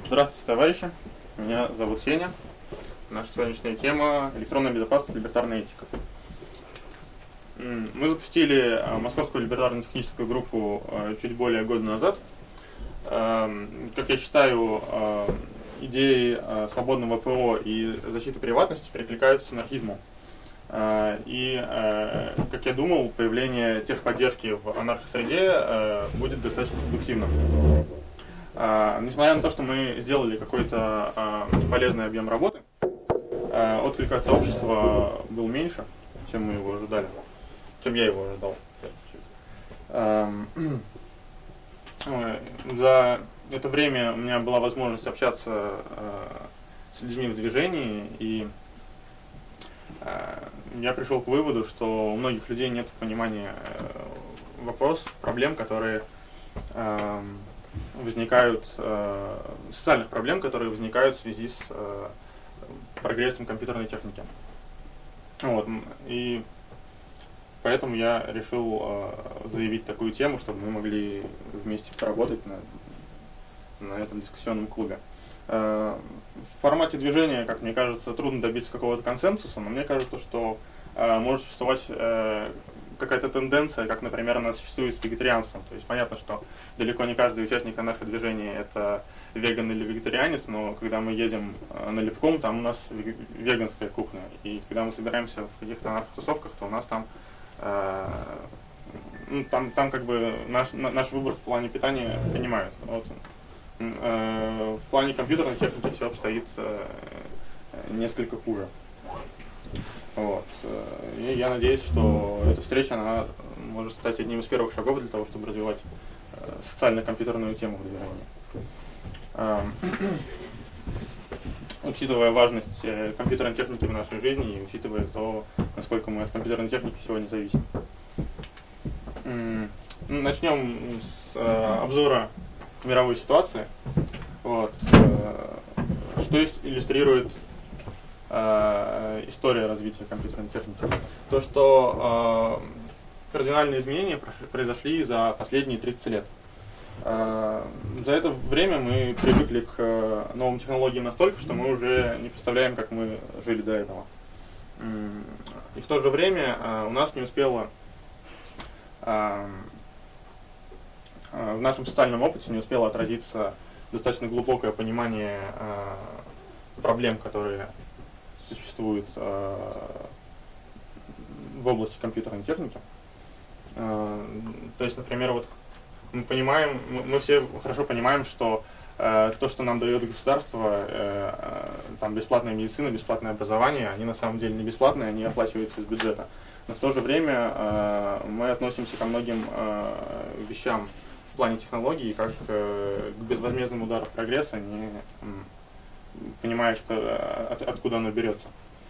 Здравствуйте, товарищи. Меня зовут Сеня. Наша сегодняшняя тема — электронная безопасность, либертарная этика. Мы запустили Московскую либертарно-техническую группу чуть более года назад. Как я считаю, идеи свободного ПО и защиты приватности перекликаются с анархизмом. И, как я думал, появление техподдержки в анархосреде будет достаточно продуктивным. Несмотря на то, что мы сделали какой-то полезный объем работы, отклик от сообщества был меньше, чем мы его ожидали, чем я его ожидал. За это время у меня была возможность общаться с людьми в движении, и я пришел к выводу, что у многих людей нет понимания вопросов, проблем, которые возникают, социальных проблем, которые возникают в связи с прогрессом компьютерной техники. Вот. И поэтому я решил заявить такую тему, чтобы мы могли вместе поработать на этом дискуссионном клубе. В формате движения, как мне кажется, трудно добиться какого-то консенсуса, но мне кажется, что может существовать какая-то тенденция, как, например, она существует с вегетарианством. То есть понятно, что далеко не каждый участник анарходвижения — это веган или вегетарианец, но когда мы едем на Липком, там у нас веганская кухня. И когда мы собираемся в каких-то анархотусовках, то у нас там там как бы наш выбор в плане питания принимают. Вот. В плане компьютерной техники все обстоит несколько хуже. Вот. И я надеюсь, что эта встреча она может стать одним из первых шагов для того, чтобы развивать социально-компьютерную тему в движении. Учитывая важность компьютерной техники в нашей жизни и учитывая то, насколько мы от компьютерной техники сегодня зависим. Начнем с обзора мировой ситуации. Вот. Что иллюстрирует история развития компьютерной техники? То, что кардинальные изменения произошли за последние 30 лет. За это время мы привыкли к новым технологиям настолько, что мы уже не представляем, как мы жили до этого. И в то же время у нас не успело, в нашем социальном опыте не успело отразиться достаточно глубокое понимание проблем, которые существуют в области компьютерной техники. То есть, например, вот мы все хорошо понимаем, что то, что нам дает государство, там бесплатная медицина, бесплатное образование, они на самом деле не бесплатные, они оплачиваются из бюджета. Но в то же время мы относимся ко многим вещам в плане технологий как к безвозмездному удару прогресса, не понимая, откуда оно берется.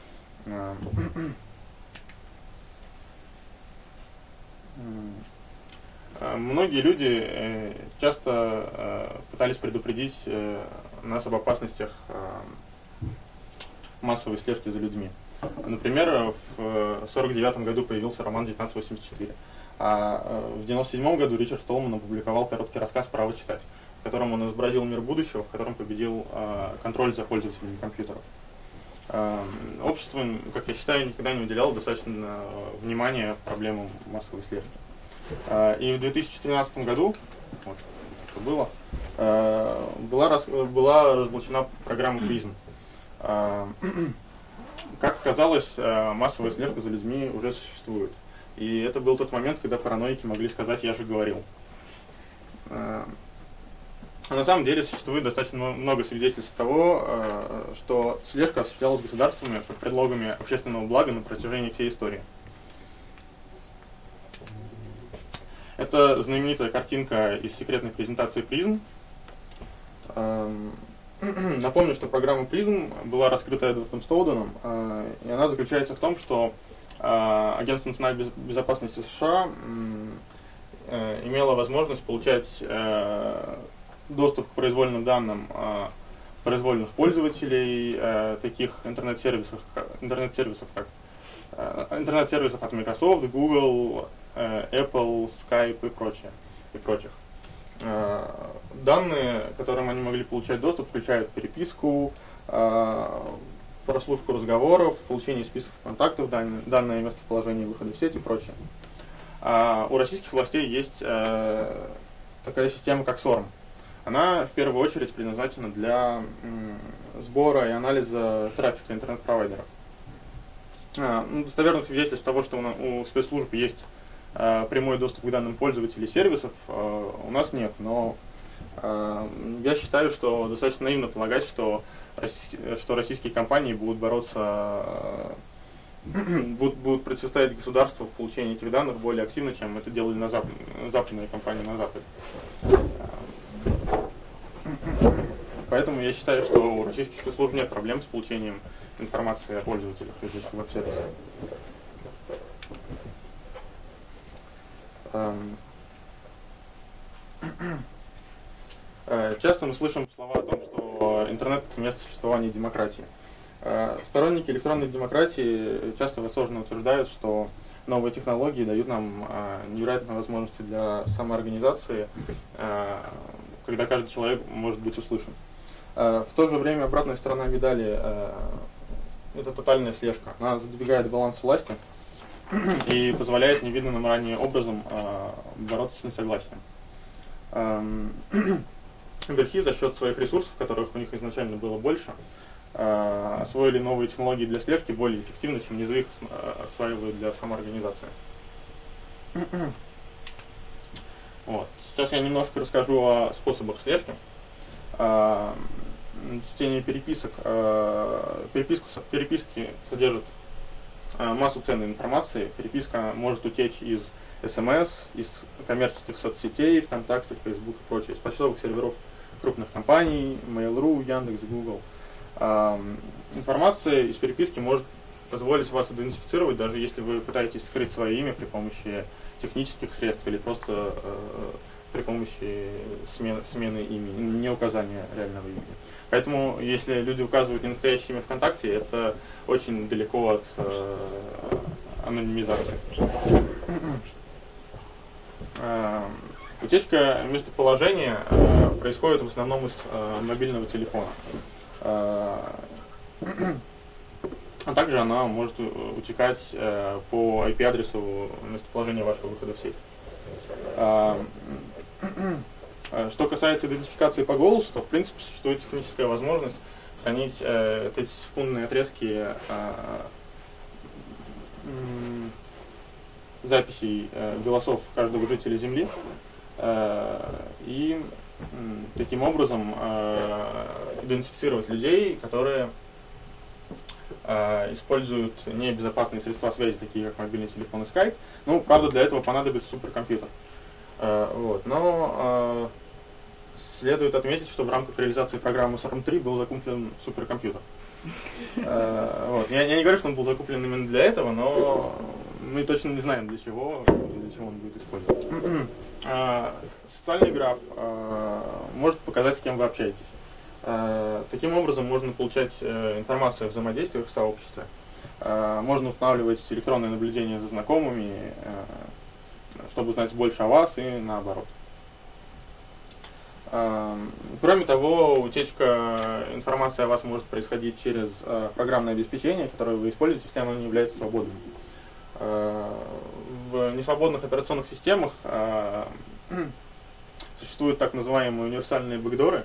Многие люди часто пытались предупредить нас об опасностях массовой слежки за людьми. Например, в 1949 году появился роман 1984, а в 1997 году Ричард Столман опубликовал короткий рассказ «Право читать», в котором он изобразил мир будущего, в котором победил контроль за пользователями компьютеров. Общество, как я считаю, никогда не уделяло достаточно внимания проблемам массовой слежки. И в 2013 году, вот, что было, была разоблачена программа PRISM. Как оказалось, массовая слежка за людьми уже существует. И это был тот момент, когда параноики могли сказать «я же говорил». А на самом деле существует достаточно много свидетельств того, что слежка осуществлялась государствами под предлогами общественного блага на протяжении всей истории. Это знаменитая картинка из секретной презентации PRISM. Напомню, что программа PRISM была раскрыта Эдвардом Сноуденом, и она заключается в том, что Агентство национальной безопасности США имело возможность получать доступ к произвольным данным произвольных пользователей таких интернет-сервисов от Microsoft, Google, Apple, Skype и прочих. Данные, к которым они могли получать доступ, включают переписку, прослушку разговоров, получение списков контактов, данные местоположения выхода в сеть и прочее. У российских властей есть такая система, как SORM. Она в первую очередь предназначена для сбора и анализа трафика интернет-провайдеров. Достоверных свидетельств того, что у спецслужб есть прямой доступ к данным пользователей сервисов, у нас нет, но я считаю, что достаточно наивно полагать, что российские компании будут бороться, будут противостоять государству в получении этих данных более активно, чем это делали западные компании на Западе. Поэтому я считаю, что у российских спецслужб нет проблем с получением информации о пользователях из этих веб-сервисов. Часто мы слышим слова о том, что интернет – это место существования демократии. Сторонники электронной демократии часто восторженно утверждают, что новые технологии дают нам невероятные возможности для самоорганизации, когда каждый человек может быть услышан. В то же время обратная сторона медали – это тотальная слежка. Она задвигает баланс власти и позволяет невиданным ранее образом бороться с несогласием. Верхи за счет своих ресурсов, которых у них изначально было больше, освоили новые технологии для слежки более эффективно, чем низы их осваивают для самоорганизации. Вот. Сейчас я немножко расскажу о способах слежки. Чтение переписок. Переписки содержат массу ценной информации. Переписка может утечь из СМС, из коммерческих соцсетей, ВКонтакте, Facebook и прочее, из почтовых серверов крупных компаний, Mail.ru, Яндекс, Google. Информация из переписки может позволить вас идентифицировать, даже если вы пытаетесь скрыть свое имя при помощи технических средств или просто при помощи смены имени, не указания реального имени. Поэтому, если люди указывают не настоящее имя ВКонтакте, это очень далеко от анонимизации. Утечка местоположения происходит в основном из мобильного телефона. А также она может утекать по IP-адресу местоположения вашего выхода в сеть. Что касается идентификации по голосу, то в принципе существует техническая возможность хранить эти секундные отрезки записей голосов каждого жителя Земли и таким образом идентифицировать людей, которые используют небезопасные средства связи, такие как мобильный телефон и скайп. Ну, правда, для этого понадобится суперкомпьютер. Вот. Но следует отметить, что в рамках реализации программы SORM-3 был закуплен суперкомпьютер. Вот. Я не говорю, что он был закуплен именно для этого, но мы точно не знаем, для чего он будет использован. Социальный граф может показать, с кем вы общаетесь. Таким образом можно получать информацию о взаимодействиях в сообществе. Можно устанавливать электронное наблюдение за знакомыми, чтобы узнать больше о вас и наоборот. Кроме того, утечка информации о вас может происходить через программное обеспечение, которое вы используете, если оно не является свободным. В несвободных операционных системах существуют так называемые универсальные бэкдоры.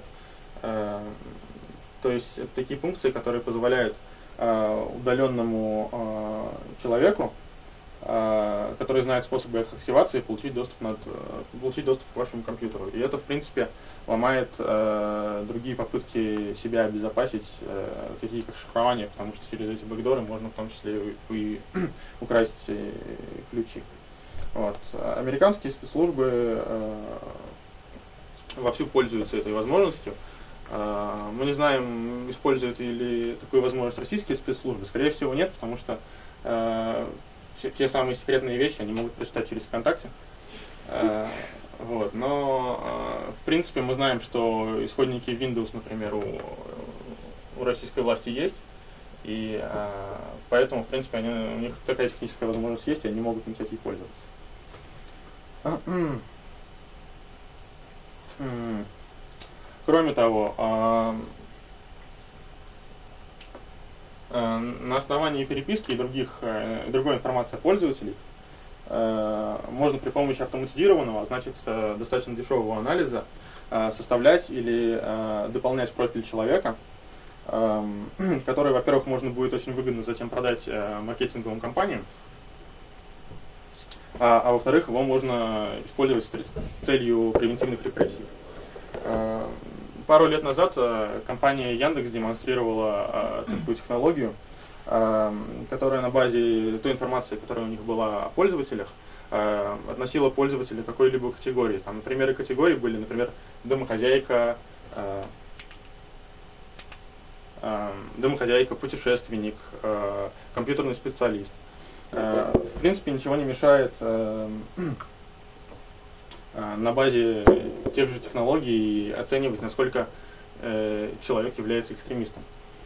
То есть это такие функции, которые позволяют удаленному человеку, который знает способы их активации, получить доступ к вашему компьютеру. И это, в принципе, ломает другие попытки себя обезопасить, такие как шифрование, потому что через эти бэкдоры можно в том числе и украсть ключи. Вот. Американские спецслужбы вовсю пользуются этой возможностью. Мы не знаем, используют ли такую возможность российские спецслужбы. Скорее всего, нет, потому что те самые секретные вещи они могут прочитать через ВКонтакте. Вот. Но, в принципе, мы знаем, что исходники Windows, например, у российской власти есть. И поэтому, в принципе, у них такая техническая возможность есть, и они могут начать ей пользоваться. Кроме того, на основании переписки и другой информации о пользователях можно при помощи автоматизированного, а значит достаточно дешевого анализа составлять или дополнять профиль человека, который, во-первых, можно будет очень выгодно затем продать маркетинговым компаниям, а во-вторых, его можно использовать с целью превентивных репрессий. Пару лет назад компания Яндекс демонстрировала такую технологию, которая на базе той информации, которая у них была о пользователях, относила пользователя к какой-либо категории. Там, примеры категорий были, например, домохозяйка, путешественник, компьютерный специалист. В принципе, ничего не мешает на базе тех же технологий оценивать, насколько человек является экстремистом.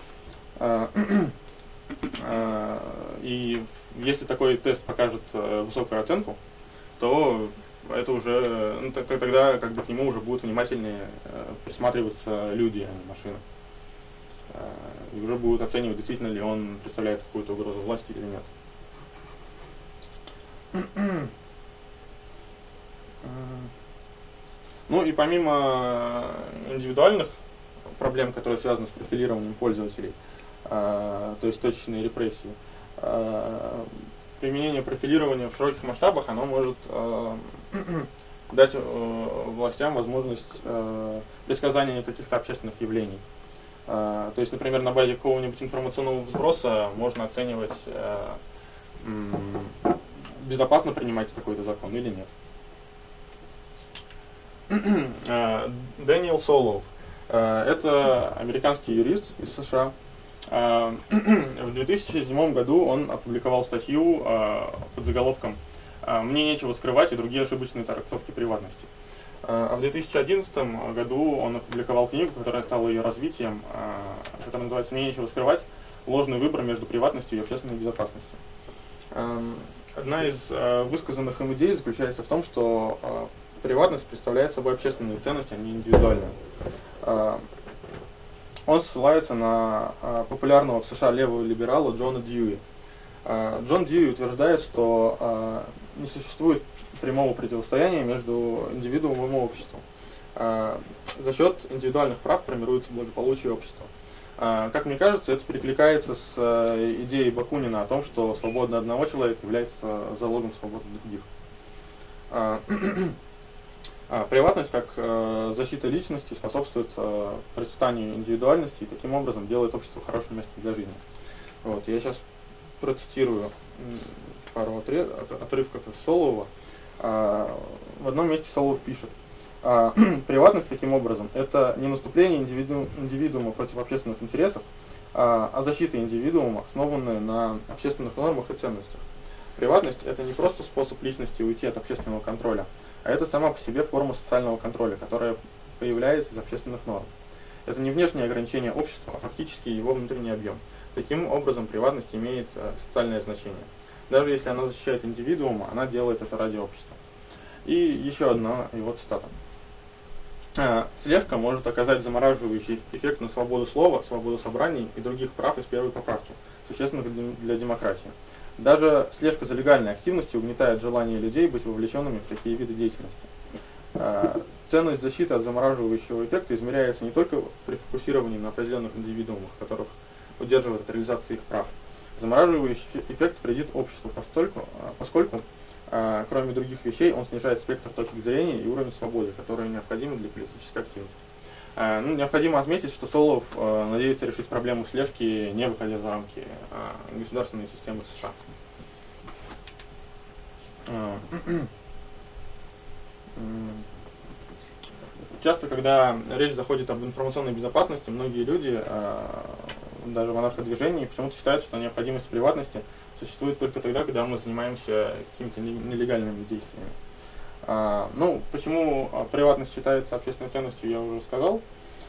И если такой тест покажет высокую оценку, то это уже, тогда как бы к нему уже будут внимательнее присматриваться люди, а не машины. И уже будут оценивать, действительно ли он представляет какую-то угрозу власти или нет. Ну и помимо индивидуальных проблем, которые связаны с профилированием пользователей, то есть точечные репрессии, применение профилирования в широких масштабах, оно может дать властям возможность предсказания каких-то общественных явлений. То есть, например, на базе какого-нибудь информационного сброса можно оценивать, безопасно принимать какой-то закон или нет. Дэниел Солоу. Это американский юрист из США. В 2007 году он опубликовал статью под заголовком «Мне нечего скрывать и другие ошибочные трактовки приватности». А в 2011 году он опубликовал книгу, которая стала ее развитием, которая называется «Мне нечего скрывать. Ложный выбор между приватностью и общественной безопасностью». Одна из высказанных им идей заключается в том, что приватность представляет собой общественную ценность, а не индивидуальную. Он ссылается на популярного в США левого либерала Джона Дьюи. Джон Дьюи утверждает, что не существует прямого противостояния между индивидуумом и обществом. За счет индивидуальных прав формируется благополучие общества. Как мне кажется, это перекликается с идеей Бакунина о том, что свобода одного человека является залогом свободы других. Приватность как защита личности способствует процветанию индивидуальности и таким образом делает общество хорошим местом для жизни. Вот, я сейчас процитирую пару отрывков из Солоува. В одном месте Солоув пишет: приватность таким образом это не наступление индивидуума против общественных интересов, а защита индивидуума, основанная на общественных нормах и ценностях. Приватность это не просто способ личности уйти от общественного контроля, а это сама по себе форма социального контроля, которая появляется из общественных норм. Это не внешнее ограничение общества, а фактически его внутренний объем. Таким образом, приватность имеет социальное значение. Даже если она защищает индивидуума, она делает это ради общества. И еще одна его цитата. Слежка может оказать замораживающий эффект на свободу слова, свободу собраний и других прав из первой поправки, существенных для демократии. Даже слежка за легальной активностью угнетает желание людей быть вовлеченными в такие виды деятельности. Ценность защиты от замораживающего эффекта измеряется не только при фокусировании на определенных индивидуумах, которых удерживает от реализации их прав. Замораживающий эффект вредит обществу, поскольку кроме других вещей, он снижает спектр точек зрения и уровень свободы, которые необходимы для политической активности. Необходимо отметить, что Солоув надеется решить проблему слежки, не выходя за рамки государственной системы США. Часто, когда речь заходит об информационной безопасности, многие люди, даже в анарходвижении, почему-то считают, что необходимость приватности существует только тогда, когда мы занимаемся какими-то нелегальными действиями. Почему приватность считается общественной ценностью, я уже сказал.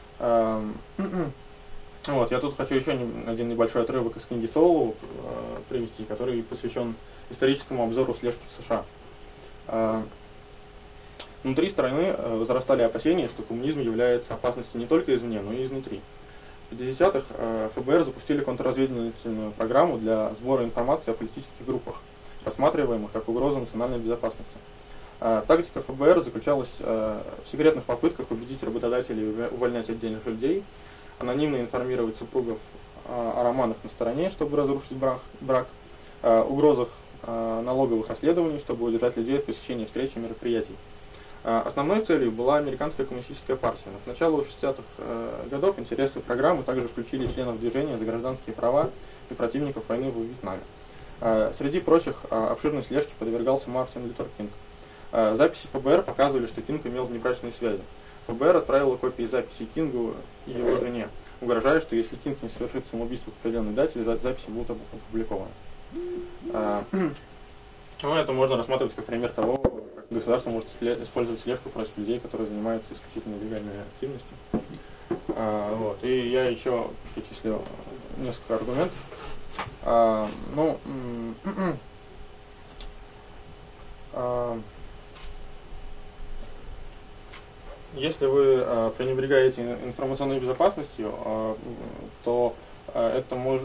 Вот, я тут хочу еще один небольшой отрывок из книги Солоу привести, который посвящен историческому обзору слежки в США. Внутри страны возрастали опасения, что коммунизм является опасностью не только извне, но и изнутри. В 50-х ФБР запустили контрразведывательную программу для сбора информации о политических группах, рассматриваемых как угроза национальной безопасности. Тактика ФБР заключалась в секретных попытках убедить работодателей увольнять отдельных людей, анонимно информировать супругов о романах на стороне, чтобы разрушить брак, угрозах налоговых расследований, чтобы удержать людей от посещения встреч и мероприятий. Основной целью была американская коммунистическая партия. Но с начала 60-х годов интересы программы также включили членов движения за гражданские права и противников войны во Вьетнаме. Среди прочих обширной слежке подвергался Мартин Лютер Кинг. Записи ФБР показывали, что Кинг имел внебрачные связи. ФБР отправила копии записей Кингу и его жене, угрожая, что если Кинг не совершит самоубийство к определенной дате, записи будут опубликованы. Ну, это можно рассматривать как пример того, как государство может использовать слежку против людей, которые занимаются исключительно легальной активностью. Вот. И я еще перечислю несколько аргументов. Если вы пренебрегаете информационной безопасностью, то это может,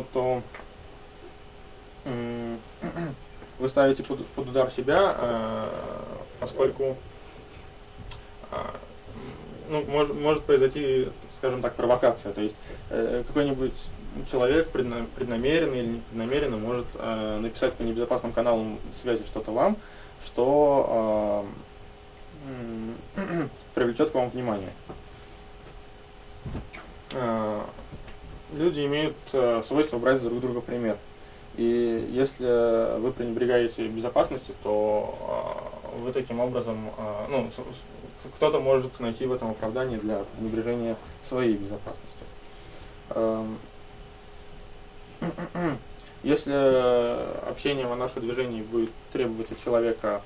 вы ставите под удар себя, поскольку может произойти, скажем так, провокация. То есть какой-нибудь человек преднамеренно или непреднамеренно может написать по небезопасным каналам связи что-то вам, что привлечет к вам внимание. Люди имеют свойство брать друг друга пример. И если вы пренебрегаете безопасностью, то вы таким образом, кто-то может найти в этом оправдание для пренебрежения своей безопасностью. Если общение в анарходвижении будет требовать от человека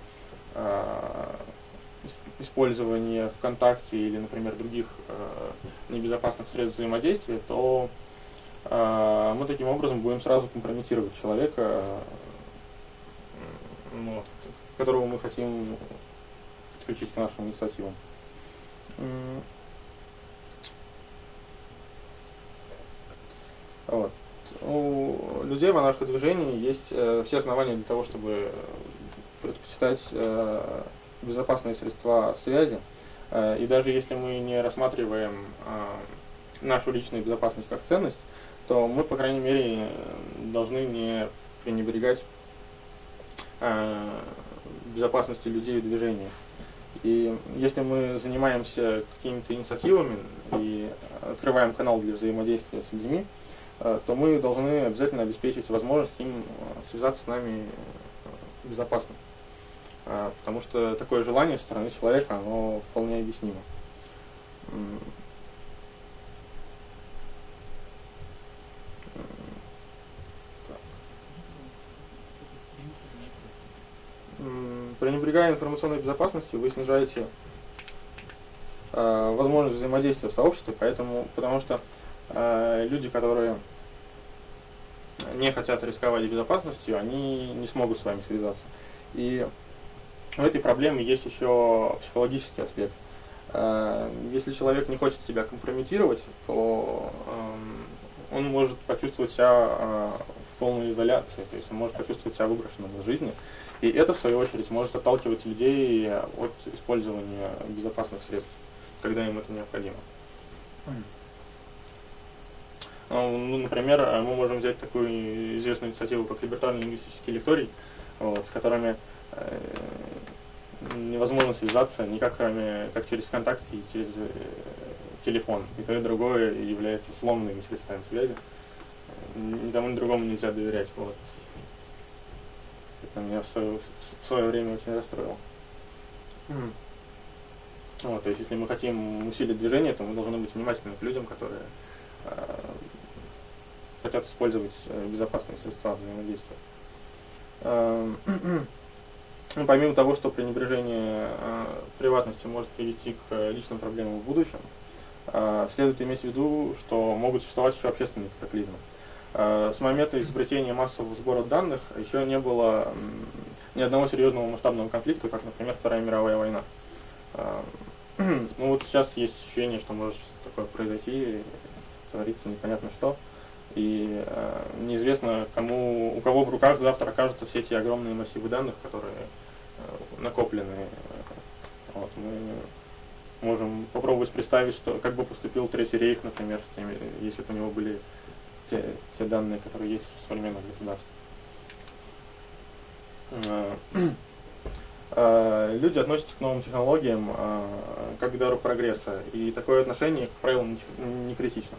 использования ВКонтакте или, например, других небезопасных средств взаимодействия, то мы таким образом будем сразу компрометировать человека, которого мы хотим подключить к нашим инициативам. Вот. У людей в анарходвижении есть все основания для того, чтобы предпочитать безопасные средства связи. И даже если мы не рассматриваем нашу личную безопасность как ценность, то мы, по крайней мере, должны не пренебрегать безопасностью людей и движения. И если мы занимаемся какими-то инициативами и открываем канал для взаимодействия с людьми, то мы должны обязательно обеспечить возможность им связаться с нами безопасно. Потому что такое желание со стороны человека, оно вполне объяснимо. Пренебрегая информационной безопасностью, вы снижаете возможность взаимодействия в сообществе, потому что люди, которые не хотят рисковать безопасностью, они не смогут с вами связаться. И у этой проблемы есть еще психологический аспект. Если человек не хочет себя компрометировать, то он может почувствовать себя в полной изоляции, то есть он может почувствовать себя выброшенным из жизни. И это, в свою очередь, может отталкивать людей от использования безопасных средств, когда им это необходимо. Например, мы можем взять такую известную инициативу, как либертарный лингвистический лекторий, с которыми невозможно связаться никак, кроме как через ВКонтакте и через телефон. И то, и другое является сломанными средствами связи. Ни тому, ни другому нельзя доверять. Вот. Это меня в свое время очень расстроило. Вот, то есть, если мы хотим усилить движение, то мы должны быть внимательны к людям, которые хотят использовать безопасные средства взаимодействия. Помимо того, что пренебрежение приватностью может привести к личным проблемам в будущем, следует иметь в виду, что могут существовать еще общественные катаклизмы. С момента изобретения массового сбора данных еще не было ни одного серьезного масштабного конфликта, как, например, Вторая мировая война. Ну вот сейчас есть ощущение, что может что-то такое произойти, творится непонятно что. И неизвестно, у кого в руках завтра окажутся все эти огромные массивы данных, которые накоплены. Вот, мы можем попробовать представить, что как бы поступил Третий рейх, например, с теми, если бы у него были те данные, которые есть в современных государствах. Люди относятся к новым технологиям как к дару прогресса, и такое отношение, как правило, не критично.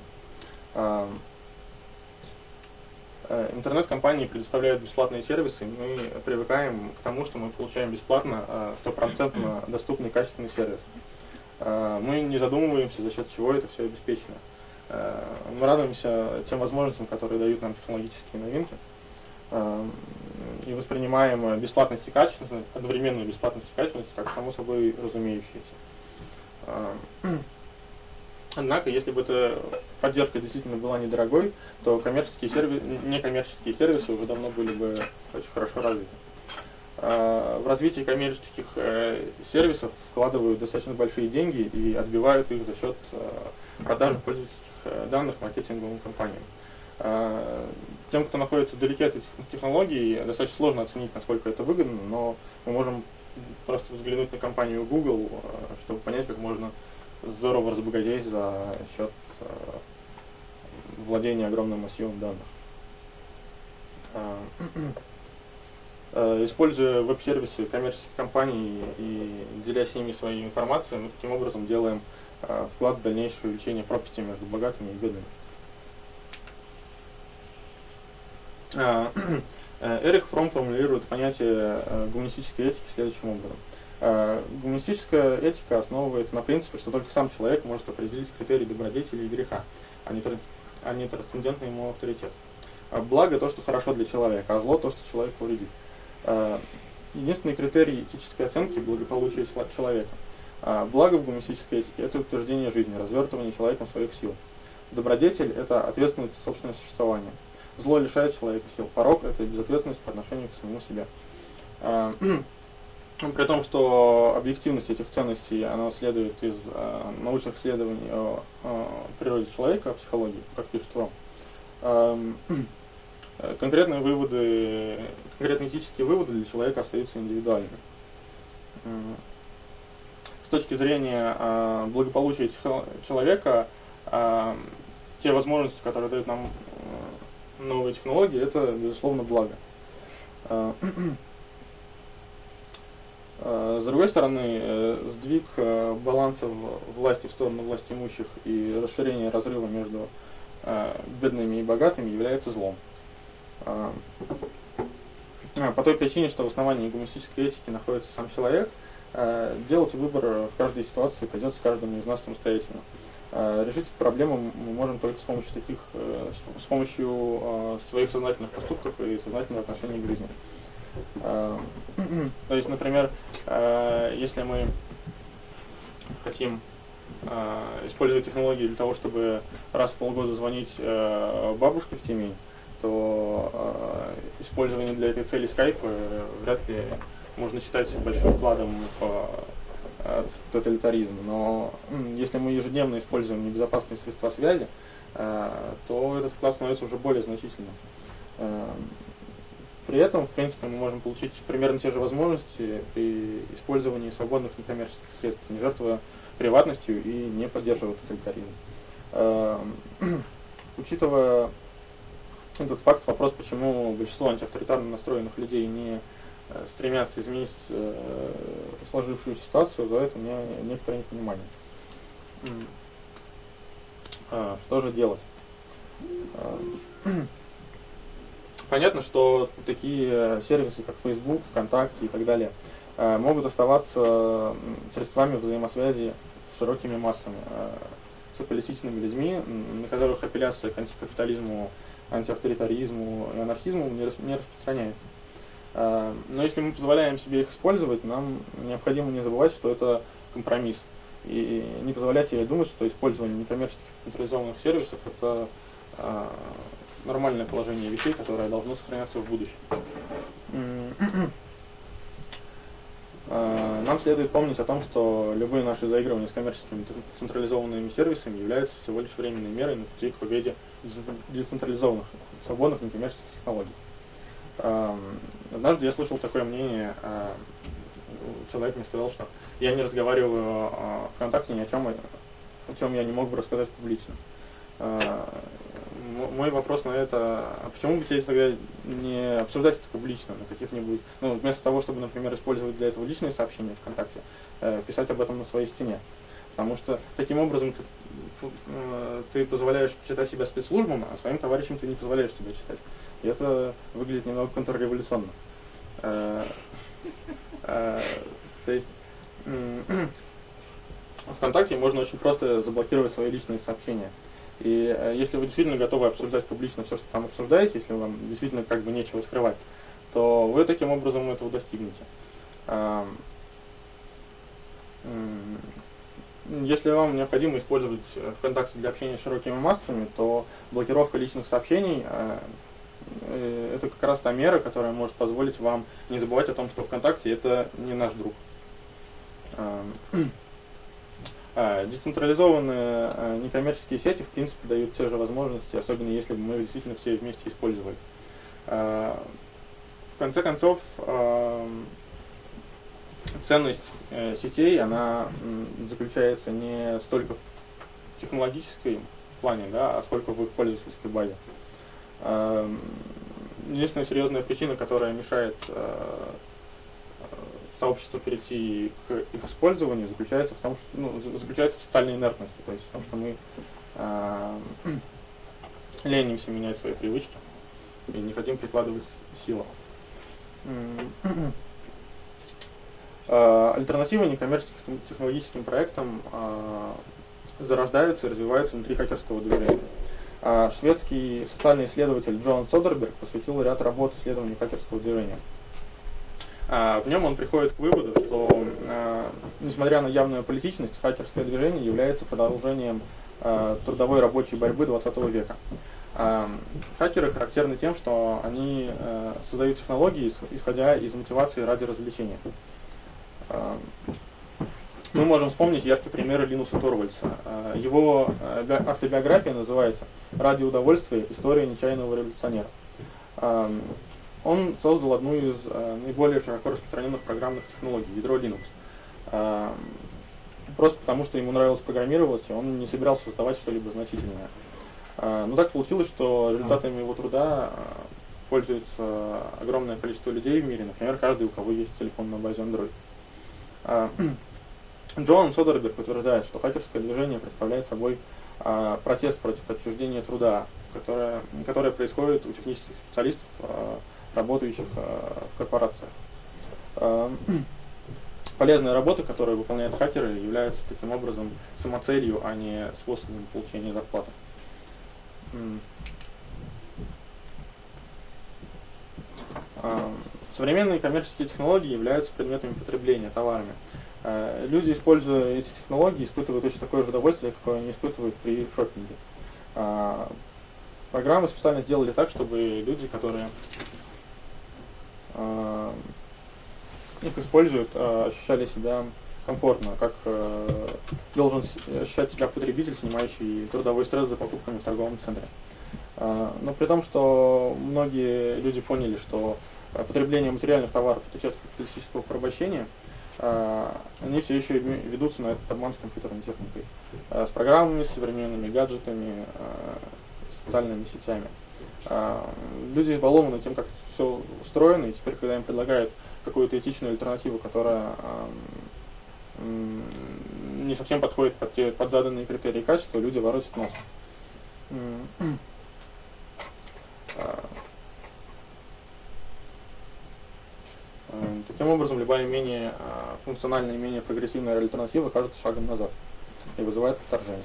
Интернет-компании предоставляют бесплатные сервисы, и мы привыкаем к тому, что мы получаем бесплатно 100% доступный качественный сервис. Мы не задумываемся, за счет чего это все обеспечено. Мы радуемся тем возможностям, которые дают нам технологические новинки, и воспринимаем бесплатность и качественность, одновременную бесплатность и качественность, как само собой разумеющиеся. Однако, если бы эта поддержка действительно была недорогой, то некоммерческие сервисы уже давно были бы очень хорошо развиты. В развитие коммерческих сервисов вкладывают достаточно большие деньги и отбивают их за счет продажи пользовательских данных маркетинговым компаниям. Тем, кто находится вдалеке от этих технологий, достаточно сложно оценить, насколько это выгодно, но мы можем просто взглянуть на компанию Google, чтобы понять, как можно здорово разбогатеть за счет владения огромным массивом данных. Используя веб-сервисы коммерческих компаний и делясь с ними своей информацией, мы таким образом делаем вклад в дальнейшее увеличение пропасти между богатыми и бедными. Эрих Фромм формулирует понятие гуманистической этики следующим образом. Гуманистическая этика основывается на принципе, что только сам человек может определить критерии добродетели и греха, а не трансцендентный ему авторитет. Благо то, что хорошо для человека, а зло то, что человеку вредит. Единственный критерий этической оценки – благополучие человека. Благо в гуманистической этике – это утверждение жизни, развертывание человеком своих сил. Добродетель – это ответственность за собственное существование. Зло лишает человека сил. Порок – это безответственность по отношению к самому себе. При том, что объективность этих ценностей, она следует из научных исследований о природе человека, о психологии, как пишет Фромм. Конкретные этические выводы для человека остаются индивидуальными. С точки зрения благополучия человека, те возможности, которые дают нам новые технологии, это, безусловно, благо. С другой стороны, сдвиг баланса власти в сторону власти имущих и расширение разрыва между бедными и богатыми является злом. По той причине, что в основании гуманистической этики находится сам человек, делать выбор в каждой ситуации придется каждому из нас самостоятельно. Решить эту проблему мы можем только с помощью своих сознательных поступков и сознательного отношения к жизни. То есть, например, если мы хотим использовать технологии для того, чтобы раз в полгода звонить бабушке в Тюмень, то использование для этой цели скайпа вряд ли можно считать большим вкладом в тоталитаризм. Но если мы ежедневно используем небезопасные средства связи, то этот вклад становится уже более значительным. При этом, в принципе, мы можем получить примерно те же возможности при использовании свободных некоммерческих средств, не жертвуя приватностью и не поддерживая тоталитаризм. Учитывая этот факт, вопрос, почему большинство антиавторитарно настроенных людей не стремятся изменить сложившуюся ситуацию, вызывает у меня некоторое непонимание. Что же делать? Понятно, что такие сервисы, как Facebook, ВКонтакте и так далее, могут оставаться средствами взаимосвязи с широкими массами, с аполитичными людьми, на которых апелляция к антикапитализму, антиавторитаризму и анархизму не распространяется. Но если мы позволяем себе их использовать, нам необходимо не забывать, что это компромисс. И не позволять себе думать, что использование некоммерческих централизованных сервисов – это нормальное положение вещей, которое должно сохраняться в будущем. нам следует помнить о том, что любые наши заигрывания с коммерческими централизованными сервисами являются всего лишь временной мерой на пути к победе децентрализованных, свободных некоммерческих технологий. Однажды я слышал такое мнение, человек мне сказал, что я не разговариваю ВКонтакте ни о чем я не мог бы рассказать публично. Мой вопрос на это, а почему бы тебе тогда не обсуждать это публично на каких-нибудь, вместо того, чтобы, например, использовать для этого личные сообщения ВКонтакте, писать об этом на своей стене. Потому что таким образом ты позволяешь читать себя спецслужбам, а своим товарищам ты не позволяешь себя читать. И это выглядит немного контрреволюционно. То есть ВКонтакте можно очень просто заблокировать свои личные сообщения. И если вы действительно готовы обсуждать публично все, что там обсуждаете, если вам действительно как бы нечего скрывать, то вы таким образом этого достигнете. Если вам необходимо использовать ВКонтакте для общения с широкими массами, то блокировка личных сообщений это как раз та мера, которая может позволить вам не забывать о том, что ВКонтакте это не наш друг. Децентрализованные некоммерческие сети в принципе дают те же возможности, особенно если бы мы действительно все вместе использовали. В конце концов, ценность сетей, она заключается не столько в технологическом плане, а сколько в их пользовательской базе. Единственная серьезная причина, которая мешает сообществу перейти к их использованию, заключается в том, что, заключается в социальной инертности, то есть в том, что мы ленимся менять свои привычки и не хотим прикладывать силу. Альтернативы некоммерческим технологическим проектам зарождаются и развиваются внутри хакерского движения. Шведский социальный исследователь Джоан Содерберг посвятил ряд работ исследованию хакерского движения. В нем он приходит к выводу, что, несмотря на явную политичность, хакерское движение является продолжением трудовой рабочей борьбы 20 века. Хакеры характерны тем, что они создают технологии, исходя из мотивации ради развлечения. Мы можем вспомнить яркий пример Линуса Торвальдса. Его автобиография называется «Ради удовольствия. История нечаянного революционера». Он создал одну из наиболее широко распространенных программных технологий, ядро Linux. Просто потому, что ему нравилось программировать, и он не собирался создавать что-либо значительное. Но так получилось, что результатами его труда пользуется огромное количество людей в мире, например, каждый, у кого есть телефон на базе Android. Джоан Содерберг утверждает, что хакерское движение представляет собой протест против отчуждения труда, которое происходит у технических специалистов, работающих в корпорациях. Полезная работа, которую выполняют хакеры, является таким образом самоцелью, а не способом получения зарплаты. Современные коммерческие технологии являются предметами потребления, товарами. Люди, используя эти технологии, испытывают точно такое же удовольствие, какое они испытывают при шопинге. Программы специально сделали так, чтобы люди, которые их используют, ощущали себя комфортно, как должен ощущать себя потребитель, снимающий трудовой стресс за покупками в торговом центре. Но при том, что многие люди поняли, что потребление материальных товаров – это часть капиталистического порабощения, они все еще ведутся на этот обман с компьютерной техникой, с программами, с современными гаджетами, социальными сетями. Люди избалованы тем, как все устроено, и теперь, когда им предлагают какую-то этичную альтернативу, которая не совсем подходит под заданные критерии качества, люди воротят нос. Таким образом, любая менее функциональная и менее прогрессивная альтернатива кажется шагом назад и вызывает отторжение.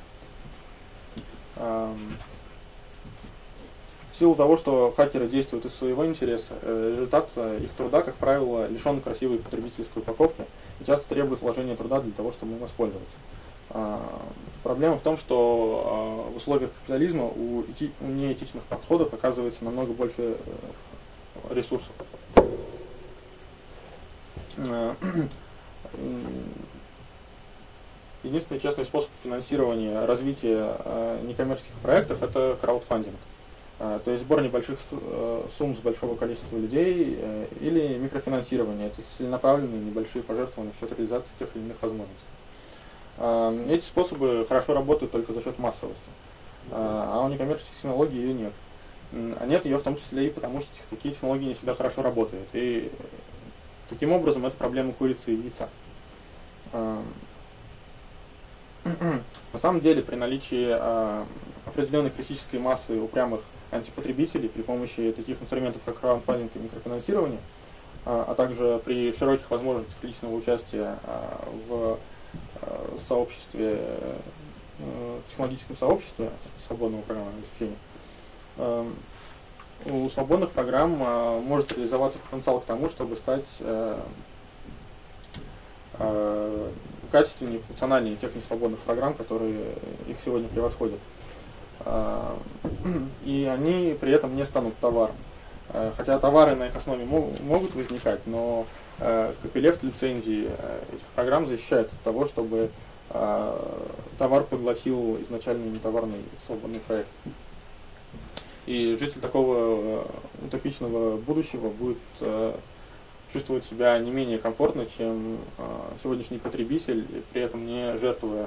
В силу того, что хакеры действуют из своего интереса, результат их труда, как правило, лишен красивой потребительской упаковки и часто требует вложения труда для того, чтобы им воспользоваться. Проблема в том, что в условиях капитализма у неэтичных подходов оказывается намного больше ресурсов. единственный честный способ финансирования развития некоммерческих проектов – это краудфандинг. То есть сбор небольших сумм с большого количества людей или микрофинансирование. Это целенаправленные небольшие пожертвования в счет реализации тех или иных возможностей. Эти способы хорошо работают только за счет массовости, а у некоммерческих технологий ее нет. А нет ее в том числе и потому, что такие технологии не всегда хорошо работают. И таким образом это проблема курицы и яйца. На самом деле при наличии определенной критической массы упрямых антипотребителей при помощи таких инструментов, как краудфандинг и микрофинансирование, а также при широких возможностях личного участия в сообществе, технологическом сообществе свободного программного обеспечения, у свободных программ может реализоваться потенциал к тому, чтобы стать качественнее, функциональнее тех несвободных программ, которые их сегодня превосходят. И они при этом не станут товаром. Хотя товары на их основе могут возникать, но копилефт лицензии этих программ защищает от того, чтобы товар поглотил изначально нетоварный свободный проект. И житель такого утопичного будущего будет чувствовать себя не менее комфортно, чем сегодняшний потребитель, и при этом не жертвуя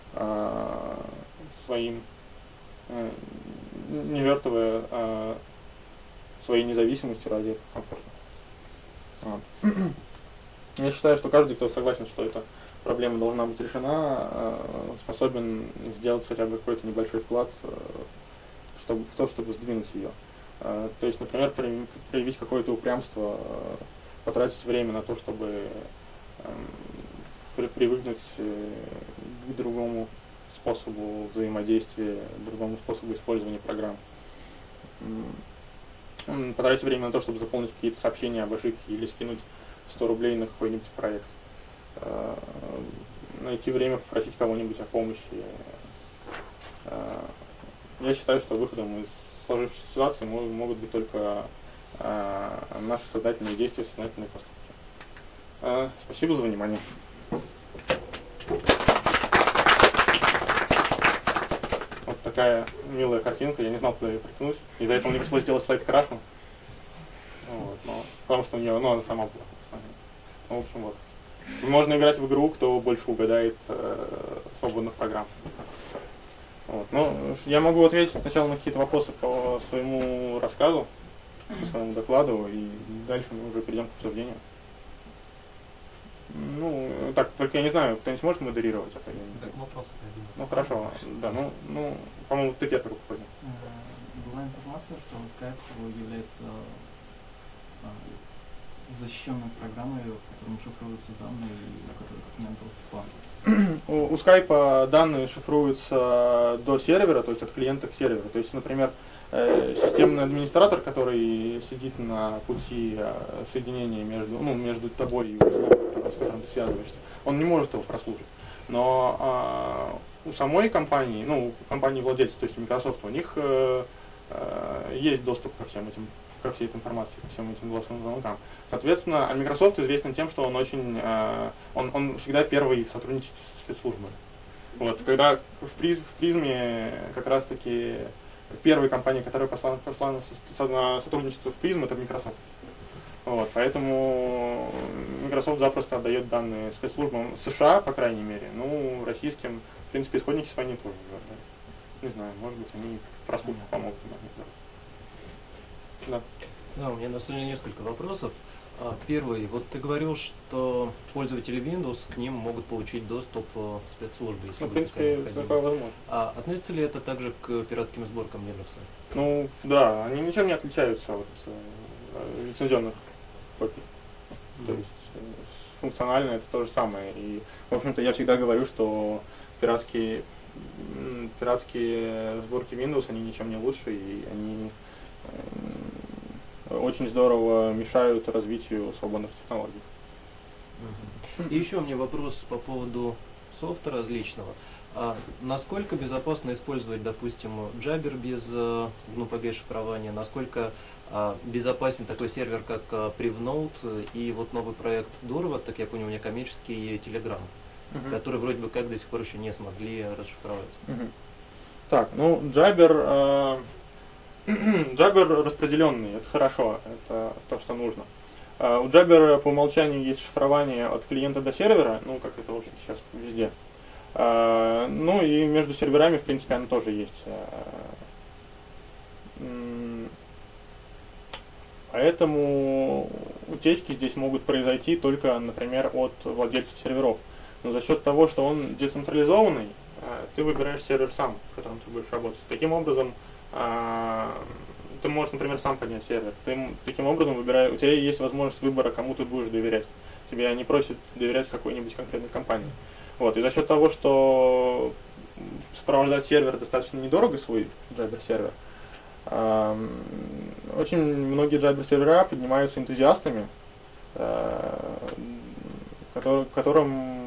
своей независимостью ради этого комфорта. Я считаю, что каждый, кто согласен, что эта проблема должна быть решена, способен сделать хотя бы какой-то небольшой вклад в то, чтобы сдвинуть ее. То есть, например, проявить какое-то упрямство, потратить время на то, чтобы привыкнуть к другому способу взаимодействия, другому способу использования программ. Потратить время на то, чтобы заполнить какие-то сообщения об ошибке или скинуть 100 рублей на какой-нибудь проект. Найти время попросить кого-нибудь о помощи. Я считаю, что выходом из сложившейся ситуации могут быть только наши сознательные действия, сознательные поступки. Спасибо за внимание. Вот такая милая картинка. Я не знал, куда ее прикнуть. Из-за этого мне пришлось сделать слайд красным. Вот, потому что у нее, она сама была. В общем, вот. Можно играть в игру, кто больше угадает свободных программ. Вот. Я могу ответить сначала на какие-то вопросы по своему рассказу, по своему докладу, и дальше мы уже перейдем к обсуждению. Так, только я не знаю, кто-нибудь может модерировать это? Так, вопросы. Хорошо, да, по-моему, ты первый поднял. Была информация, что Skype является защищенной программой, в которой шифруются данные, и у которых нет доступа. У Skype данные шифруются до сервера, то есть от клиента к серверу. То есть, например, системный администратор, который сидит на пути соединения между тобой и узлом, с которым ты связываешься, он не может его прослушать. Но у самой компании, у компании владельца, то есть Microsoft, у них есть доступ ко всей этой информации, ко всем этим голосовым звонкам. Соответственно, Microsoft известен тем, что он он всегда первый в сотрудничестве с спецслужбами. Вот, когда в призме как раз таки первая компания, которая пошла на сотрудничество в призм, это Microsoft. Вот, поэтому Microsoft запросто отдает данные спецслужбам США, по крайней мере, российским, в принципе, исходники с войны тоже. Да. Не знаю, может быть, они прослушку помогут. Да. Да, у меня на самом деле несколько вопросов. Первый, вот ты говорил, что пользователи Windows к ним могут получить доступ спецслужбы, если в принципе, такое возможно. А относится ли это также к пиратским сборкам Windows? Да, они ничем не отличаются от лицензионных копий. То есть функционально это то же самое. И, в общем-то, я всегда говорю, что пиратские сборки Windows, они ничем не лучше, и они очень здорово мешают развитию свободных технологий. И еще у меня вопрос по поводу софта различного. Насколько безопасно использовать, допустим, Jabber без GNU-PG шифрования? Насколько безопасен такой сервер, как Privnode и вот новый проект Дурова, так я понял, некоммерческий Telegram, который вроде бы как до сих пор еще не смогли расшифровать? Так, ну, Jabber, Jabber распределенный, это хорошо, это то, что нужно. У Jabber по умолчанию есть шифрование от клиента до сервера, ну, как это, в общем, сейчас везде. Ну, и между серверами, в принципе, оно тоже есть. Поэтому утечки здесь могут произойти только, например, от владельцев серверов. Но за счет того, что он децентрализованный, ты выбираешь сервер сам, в котором ты будешь работать. Таким образом, ты можешь, например, сам поднять сервер. Ты таким образом выбираешь, у тебя есть возможность выбора, кому ты будешь доверять. Тебя не просят доверять какой-нибудь конкретной компании. Вот. И за счет того, что сопровождать сервер достаточно недорого, свой Jabber сервер, очень многие Jabber сервера поднимаются энтузиастами, которым,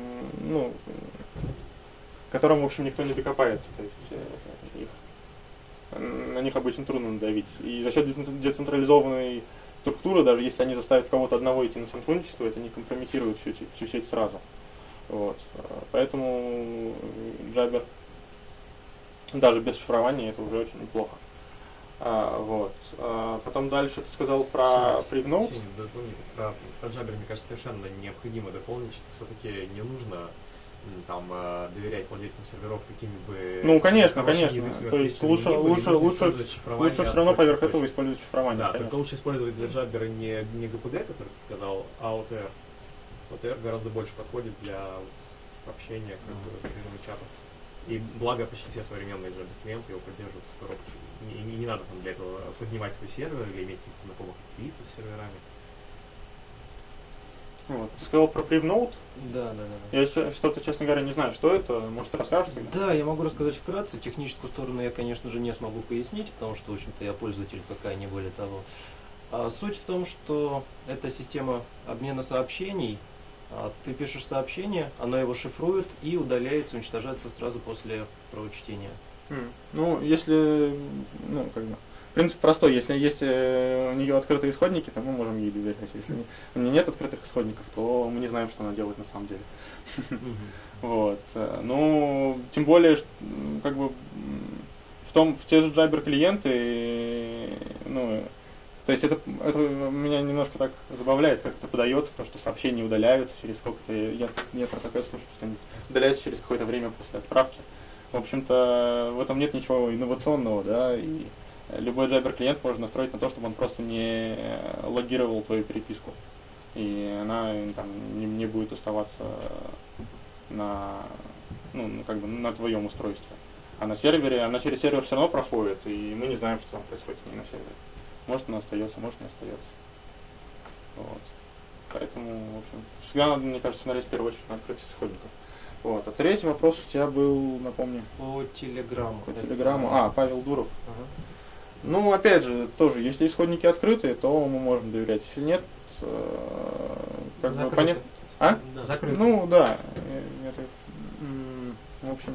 в общем, никто не докопается. То есть на них обычно трудно надавить. И за счет децентрализованной структуры, даже если они заставят кого-то одного идти на сотрудничество, это не компрометирует всю сеть сразу. Вот. Поэтому Jabber даже без шифрования это уже очень неплохо. Вот. Потом дальше ты сказал про Privnode. Про Jabber, мне кажется, совершенно необходимо дополнить, что все-таки не нужно там доверять владельцам серверов какими бы... Ну, конечно. То есть лучше все равно поверх этого использовать шифрование. Да, только лучше использовать для Jabber не GPG, который ты сказал, а OTR. OTR гораздо больше подходит для общения в режиме чата. И благо почти все современные Jabber клиенты его поддерживают в коробке. Не надо там для этого поднимать свой сервер или иметь каких-то знакомых активистов с серверами. Вот. Ты сказал про Privnode? Да. Я что-то, честно говоря, не знаю, что это. Может, ты расскажешь? Да, я могу рассказать вкратце. Техническую сторону я, конечно же, не смогу пояснить, потому что, в общем-то, я пользователь ПК, не более того. Суть в том, что это система обмена сообщений. Ты пишешь сообщение, оно его шифрует и удаляется, уничтожается сразу после прочтения. Ну, если, принцип простой. Если есть у нее открытые исходники, то мы можем ей доверять. Если у нее нет открытых исходников, то мы не знаем, что она делает на самом деле. Вот. Ну, тем более, в те же Jabber клиенты, то есть это меня немножко так забавляет, как это подается, то, что сообщения удаляются через сколько-то, я про такое слышу, что они удаляются через какое-то время после отправки. В общем-то, в этом нет ничего инновационного, да, и любой Jabber клиент можно настроить на то, чтобы он просто не логировал твою переписку, и она там не будет оставаться на твоем устройстве. А на через сервер все равно проходит, и мы не знаем, что там происходит с ней на сервере. Может она остается, может не остается. Вот. Поэтому, в общем, всегда надо, мне кажется, смотреть в первую очередь на открытие исходников. Вот. А третий вопрос у тебя был, напомни. По Телеграмму. По Телеграмму. Павел Дуров. Ну, опять же, тоже, если исходники открытые, то мы можем доверять. Если нет, как бы понятно. Закрыто. Ну, да. В общем,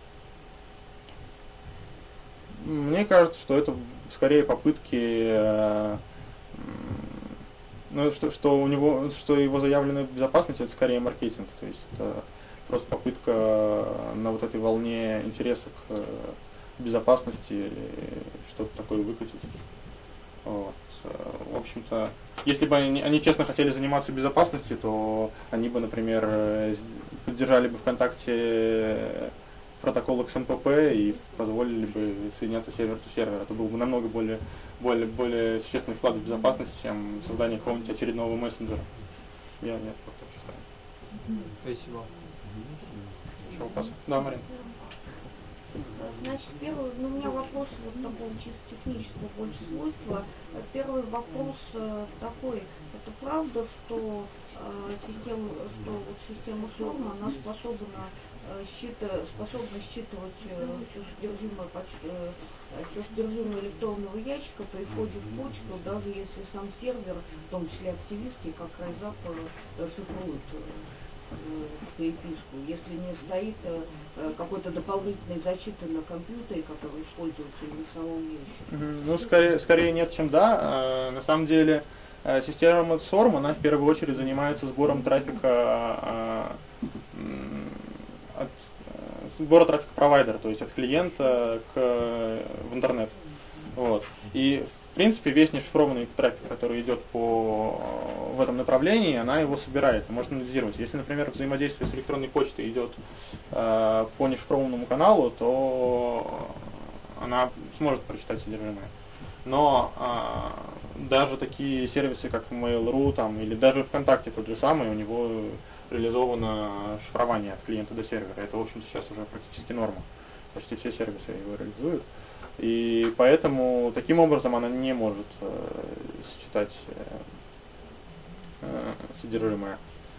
мне кажется, что это скорее попытки, что его заявленная безопасность, это скорее маркетинг. То есть это просто попытка на вот этой волне интереса к безопасности что-то такое выкатить. Вот. В общем-то, если бы они честно хотели заниматься безопасностью, то они бы, например, поддержали бы ВКонтакте протокол XMPP и позволили бы соединяться сервер-то-сервер. Это был бы намного более существенный вклад в безопасность, чем создание какого-нибудь очередного мессенджера. Я так считаю. Спасибо. Еще вопросы? Да, Марина. Значит, первый, у меня вопрос вот такого чисто технического больше свойства. Первый вопрос такой: это правда, что система SORM, она способна считывать все содержимое электронного ящика при входе в почту, даже если сам сервер, в том числе активисты, как Райзап, шифруют в переписку, если не стоит какой-то дополнительной защиты на компьютере, который используется или в самом ящике? Ну, скорее нет, чем да. На самом деле, система SORM, она в первую очередь занимается сбором трафика трафика провайдера, то есть от клиента в интернет. Вот. И в принципе весь нешифрованный трафик, который идет в этом направлении, она его собирает, может анализировать. Если, например, взаимодействие с электронной почтой идет по нешифрованному каналу, то она сможет прочитать содержимое. Но даже такие сервисы, как Mail.ru там, или даже ВКонтакте тот же самый, у него реализовано шифрование от клиента до сервера. Это, в общем-то, сейчас уже практически норма. Почти все сервисы его реализуют. И поэтому таким образом она не может считать содержимое.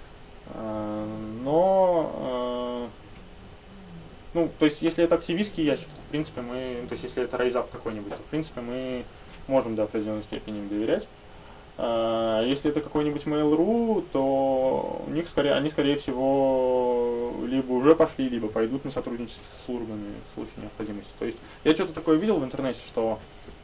Но, то есть, если это активистский ящик, то, в принципе, то есть, если это райзап какой-нибудь, то, в принципе, мы можем до определенной степени им доверять. Если это какой-нибудь Mail.ru, то они, скорее всего, либо уже пошли, либо пойдут на сотрудничество с службами в случае необходимости. То есть я что-то такое видел в интернете, что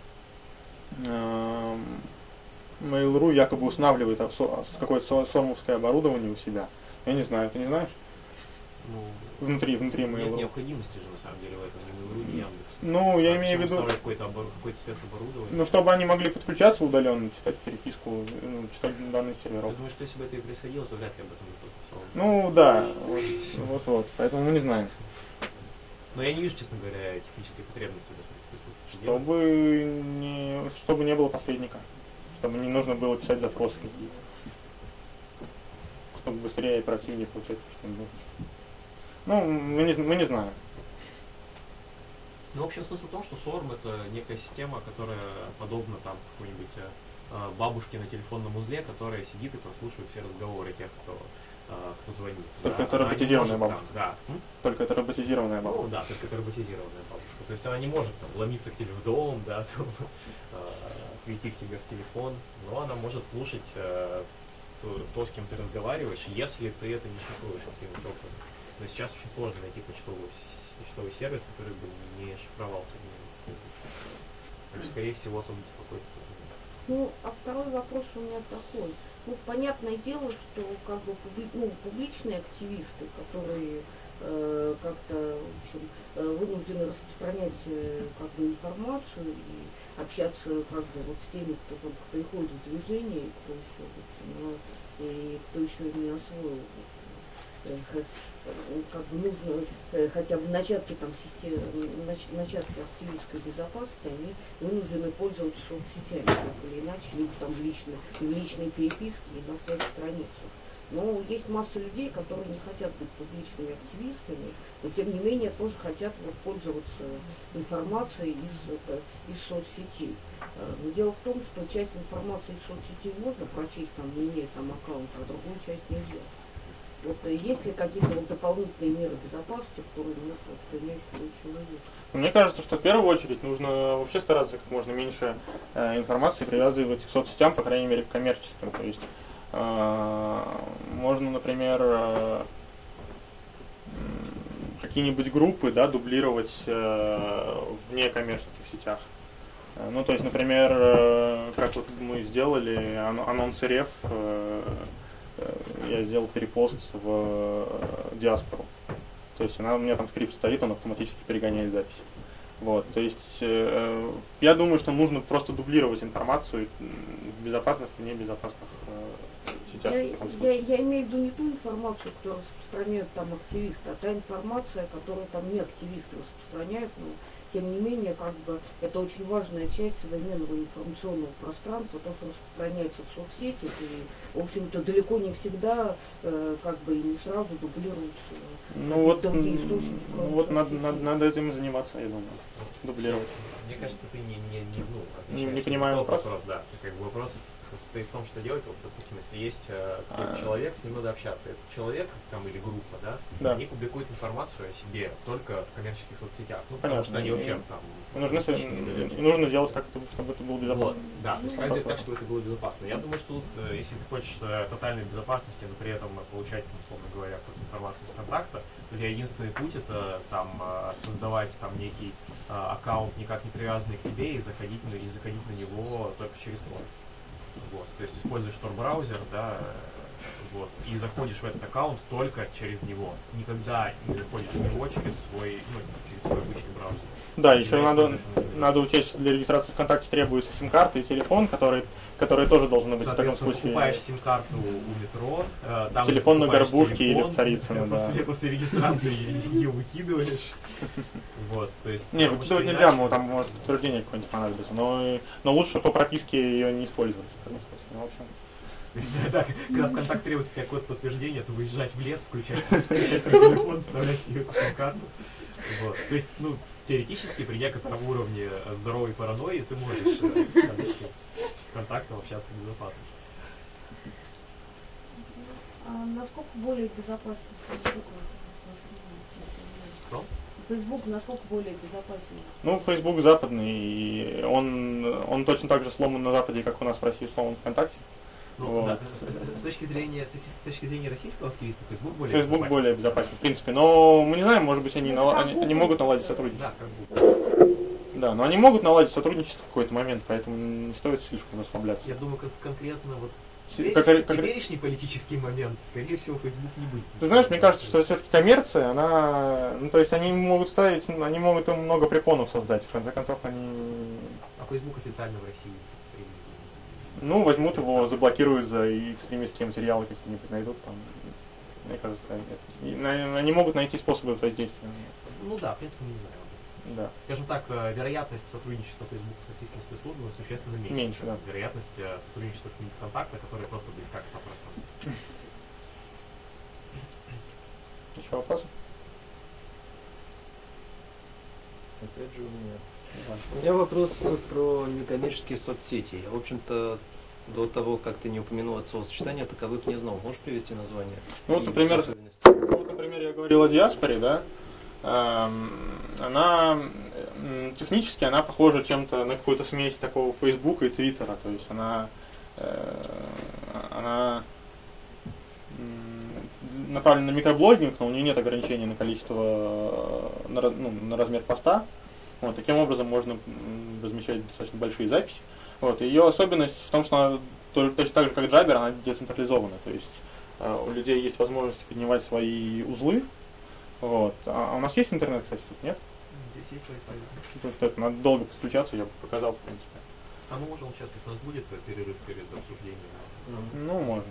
Mail.ru якобы устанавливает какое-то сормовское оборудование у себя. Я не знаю, ты не знаешь? Внутри Mail.ru. Нет необходимости же, на самом деле, в этом ни Mail.ru, ни Яндекс. Ну, я имею в виду, какое-то спецоборудование. Чтобы они могли подключаться удаленно, читать переписку, читать данные серверов. Я думаю, что если бы это и происходило, то вряд ли об этом никто писал. Ну, да, вот, поэтому мы не знаем. Но я не вижу, честно говоря, технической потребности даже в смысле. Чтобы не было посредника. Чтобы не нужно было писать запросы какие-то. Чтобы быстрее и оперативнее получать то, что им нужно. Ну, мы не знаем. Ну, в общем, смысл в том, что SORM это некая система, которая подобна там какой-нибудь бабушке на телефонном узле, которая сидит и прослушивает все разговоры тех, кто звонит. Только это роботизированная бабушка. Да. Только это роботизированная бабушка. Ну да, только это роботизированная бабушка. То есть она не может там ломиться к тебе в дом, да, там, прийти к тебе в телефон, но она может слушать то, с кем ты разговариваешь, если ты это не шифруешь каким-то образом. Но сейчас очень сложно найти почтовый сервис, который бы не шифровался. Скорее всего, особо беспокоит. Ну, а второй вопрос у меня такой. Ну, понятное дело, что как бы публичные активисты, которые как-то, в общем, вынуждены распространять как бы информацию и общаться как бы вот с теми, кто там приходит в движение, и кто еще, в общем, кто еще не освоил, как бы нужно хотя бы начатки начатки активистской безопасности, они вынуждены пользоваться соцсетями, так или иначе, либо там в личной переписке и на своих страницах. Но есть масса людей, которые не хотят быть публичными активистами, но тем не менее тоже хотят пользоваться информацией из соцсетей. Но дело в том, что часть информации из соцсетей можно прочесть, там, не имея там аккаунта, а другую часть нельзя. Вот есть ли какие-то дополнительные меры безопасности, которые может принять человек? Мне кажется, что в первую очередь нужно вообще стараться как можно меньше информации привязывать к соцсетям, по крайней мере, к коммерческим. То есть можно, например, какие-нибудь группы, да, дублировать в некоммерческих сетях. Ну, то есть, например, как вот мы сделали анонс РФ, я сделал перепост в диаспору. То есть у меня там скрипт стоит, он автоматически перегоняет запись. Вот, то есть я думаю, что нужно просто дублировать информацию в безопасных и небезопасных сетях. Я имею в виду не ту информацию, которую распространяют там активисты, а та информация, которую там не активисты распространяют, но тем не менее, как бы, это очень важная часть современного информационного пространства, то, что распространяется в соцсетях, и, в общем-то, далеко не всегда, как бы, и не сразу дублируются другие источники. Вот надо этим и заниматься, я думаю, дублировать. Мне кажется, ты не понимаю вопрос. Да, как бы вопрос состоит в том, что делать, вот, допустим, если есть какой-то человек, с ним надо общаться. Этот человек там или группа, да, Да. они публикуют информацию о себе только в коммерческих соцсетях. Ну, потому Понятно. что они вообще там... Нужно сделать как-то, чтобы это было Вот, безопасно. да, то есть сделать так, чтобы это было безопасно. Я думаю, что тут, если ты хочешь тотальной безопасности, но при этом получать, условно говоря, какую-то информацию из контакта, то для единственный путь это там создавать там некий аккаунт, никак не привязанный к тебе, и заходить на него только через Tor. Вот. То есть используешь Tor браузер, да, вот, и заходишь в этот аккаунт только через него. Никогда не заходишь в него через свой обычный браузер. Да, еще надо учесть, что для регистрации ВКонтакте требуется сим-карта и телефон, который тоже должен быть в таком случае. Покупаешь сим-карту у метро, там телефон на горбушке телефон, или в Царицыно, да. После регистрации ее выкидываешь. Вот, то есть, Не, выкидывать нельзя, там может подтверждение какое-нибудь понадобится, но лучше по прописке ее не использовать. В общем. То есть, да, когда ВКонтакт требует у тебя код подтверждения, то выезжать в лес, включать телефон, вставлять ее сим-карту. Вот. То есть, теоретически, при некотором уровне здоровой паранойи, ты можешь с контактом общаться безопасно. А насколько более безопасен Facebook? Что? Facebook насколько более безопасен? Facebook западный, и он точно так же сломан на Западе, как у нас в России сломан ВКонтакте. Вот. Да, с точки зрения российского активиста, Facebook более безопасен, в принципе. Но мы не знаем, может быть, они могут наладить сотрудничество. Да, как будто. Да, но они могут наладить сотрудничество в какой-то момент, поэтому не стоит слишком расслабляться. Я думаю, как конкретно теперешний политический момент, скорее всего, Facebook не будет. Ты знаешь, мне кажется, что все-таки коммерция, то есть они могут им много препонов создать, в конце концов они... А Facebook официально в России? Возьмут его, заблокируют за экстремистские материалы какие-нибудь, найдут там, мне кажется, нет. Они могут найти способы воздействия. Да, в принципе, не знаю. Да. Скажем так, вероятность сотрудничества Facebook с российскими спецслужбами существенно меньше. Меньше, да. Вероятность сотрудничества с ВКонтакта, которая просто близка к 100%. Еще вопросы? Опять же у меня. У меня вопрос про некоммерческие соцсети. Я, в общем-то, до того, как ты не упомянул от словосочетания, таковых не знал. Можешь привести название? Например, я говорил о диаспоре, да? Технически она похожа чем-то на какую-то смесь такого Фейсбука и Твиттера. То есть она направлена на микроблогинг, но у нее нет ограничений на количество, на размер поста. Таким образом можно размещать достаточно большие записи. Ее особенность в том, что она точно так же, как Jabber, она децентрализована. То есть у людей есть возможность поднимать свои узлы. А у нас есть интернет, кстати, тут нет? Здесь есть Wi-Fi. Что-то надо долго подключаться, я показал, в принципе. Может, он сейчас у нас будет перерыв перед обсуждением? Можно.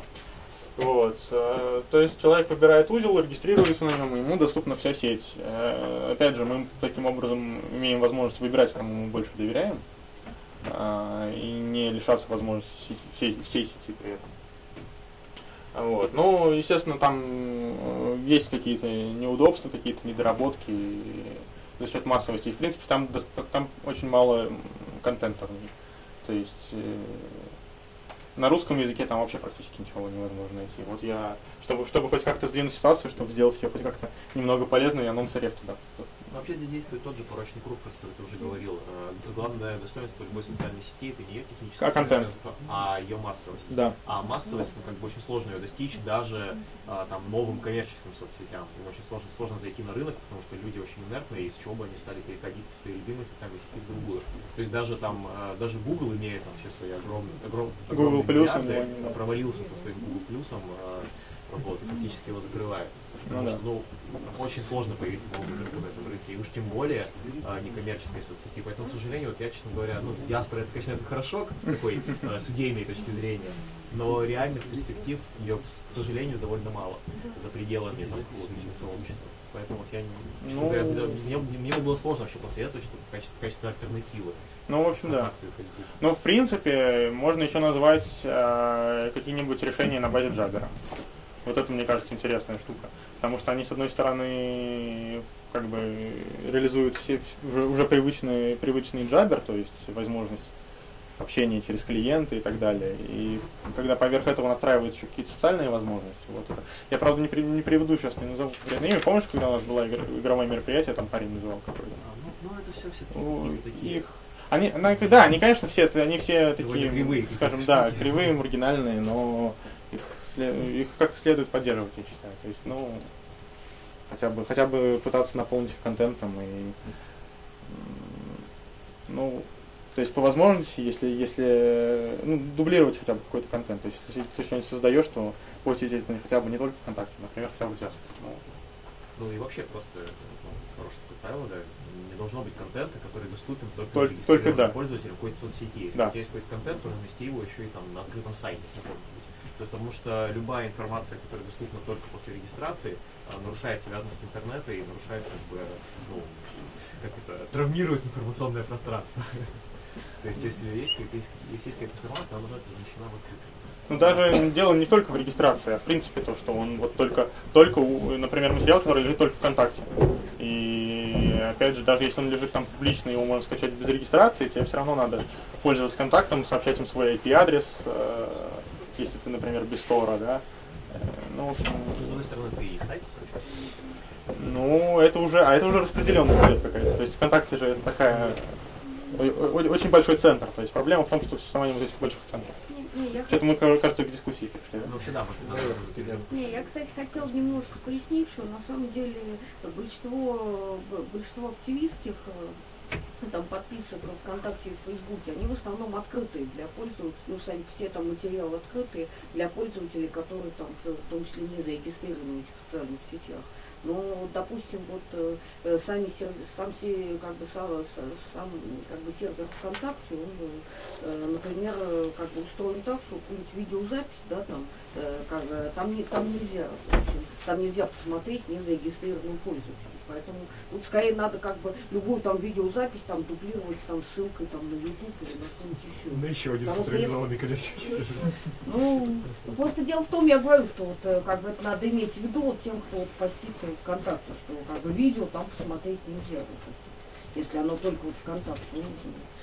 То есть человек выбирает узел, регистрируется на нем, и ему доступна вся сеть. Опять же, мы таким образом имеем возможность выбирать, кому мы больше доверяем, и не лишаться возможности всей сети при этом. Естественно, там есть какие-то неудобства, какие-то недоработки за счет массовости. И, в принципе, там очень мало контента в ней. То есть на русском языке там вообще практически ничего невозможно найти. Я, чтобы хоть как-то сдвинуть ситуацию, чтобы сделать ее хоть как-то немного полезной, я анонс-реф туда. Вообще здесь действует тот же порочный круг, про который ты уже говорил. Главное достоинство любой социальной сети — это не ее техническое достоинство, а ее массовость. Да. А массовость, очень сложно ее достичь даже новым коммерческим соцсетям. Им очень сложно зайти на рынок, потому что люди очень инертные, и с чего бы они стали переходить с своей любимой социальной сети в другую. То есть даже Google, имея все свои огромные миллиарды, провалился со своим Google Плюсом, и фактически его закрывает. Потому что очень сложно появиться новым игроком на этом рынке, и уж тем более некоммерческой соцсети. Поэтому, к сожалению, я, честно говоря, диаспора, это, конечно, это хорошо, с такой с идейной точки зрения, но реальных перспектив ее, к сожалению, довольно мало за пределами сообщества. Поэтому честно говоря, мне было сложно вообще после этого что-то в качестве альтернативы. В общем, да. В принципе, можно еще назвать какие-нибудь решения на базе Jabber. Это, мне кажется, интересная штука. Потому что они, с одной стороны, реализуют все уже привычный Jabber, то есть возможность общение через клиенты и так далее. И когда поверх этого настраиваются еще какие-то социальные возможности, вот это. Я, правда, не приведу сейчас, не назову конкретное имя. Помнишь, когда у нас было игровое мероприятие, там парень называл какой-то? Ну, это все такие. Они, конечно, они все такие, кривые, скажем, да, кривые, маргинальные, но их как-то следует поддерживать, я считаю. То есть, ну, хотя бы пытаться наполнить их контентом и, ну, то есть по возможности, если дублировать хотя бы какой-то контент. То есть если ты что-нибудь создаешь, то постить это хотя бы не только ВКонтакте, например, хотя бы сейчас. Ну и вообще просто хорошее такое правило, да, не должно быть контента, который доступен только да. пользователю какой-то соцсети. Если да. у тебя есть какой-то контент, то размести его еще и там на открытом сайте каком-нибудь. То есть, потому что любая информация, которая доступна только после регистрации, нарушает связанность интернета и нарушает, травмирует информационное пространство. То есть, если есть какая-то информация, она должна быть размещена в открытом. Ну, даже дело не только в регистрации, а в принципе то, что он вот только например, материал, который лежит только ВКонтакте. И опять же, даже если он лежит там публично, его можно скачать без регистрации, тебе все равно надо пользоваться контактом, сообщать им свой IP-адрес, если ты, например, без стора, да. Ну, в общем... С другой стороны, ты и сайт сообщаешь? Ну, это уже распределенность идет какая-то. То есть ВКонтакте же это такая... Очень большой центр. То есть проблема в том, что существование вот этих больших центров. Это мы, кажется, к дискуссии пришли, да? Ну, вообще, да, я, кстати, хотела немножко пояснить, что на самом деле большинство активистских там подписок в ВКонтакте и в Фейсбуке, они в основном открытые для пользователей, ну, сами все там материалы открытые для пользователей, которые там в том числе не зарегистрированы в этих социальных сетях. Но, допустим, вот сам сервер ВКонтакте, он, например, как бы устроен так, что какую-нибудь видеозапись, да, там нельзя, в общем, там нельзя посмотреть незарегистрированным пользователем. Поэтому тут скорее надо как бы любую там видеозапись там дублировать там ссылкой там на YouTube или на что-нибудь еще. На еще один централизованный коммерческий сервис. Ну, просто дело в том, я говорю, что вот как бы это надо иметь в виду вот тем, кто вот постит ВКонтакте, что как бы видео там посмотреть нельзя. Вот, если оно только вот ВКонтакте нужно.